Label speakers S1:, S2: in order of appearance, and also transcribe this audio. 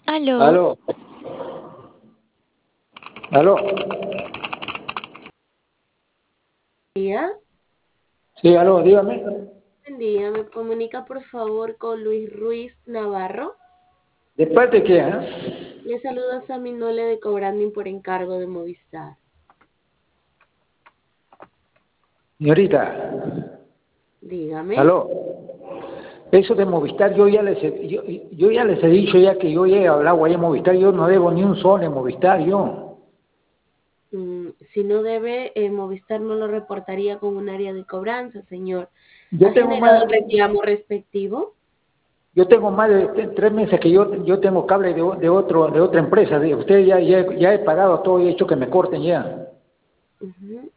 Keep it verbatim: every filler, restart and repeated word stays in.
S1: Aló,
S2: Aló, aló.
S3: Día.
S2: Sí, aló, dígame.
S3: Buen día, ¿me comunica por favor con Luis Ruiz Navarro?
S2: ¿De parte de qué, eh?
S3: Le saluda Sammy Nole de Cobranding por encargo de Movistar.
S2: Señorita,
S3: Dígame.
S2: aló. Eso de Movistar, yo ya les he, yo, yo ya les he dicho ya que yo ya he hablado ahí en Movistar, yo no debo ni un sol en Movistar, yo.
S3: Mm, si no debe, eh, Movistar no lo reportaría con un área de cobranza, señor. ¿Ha
S2: Yo tengo
S3: generado
S2: más,
S3: el reclamo respectivo?
S2: yo tengo más de t- tres meses que yo, yo tengo cable de, o- de otro, de otra empresa. De, usted ya, ya, ya he pagado todo y he hecho que me corten ya.
S3: Ujú.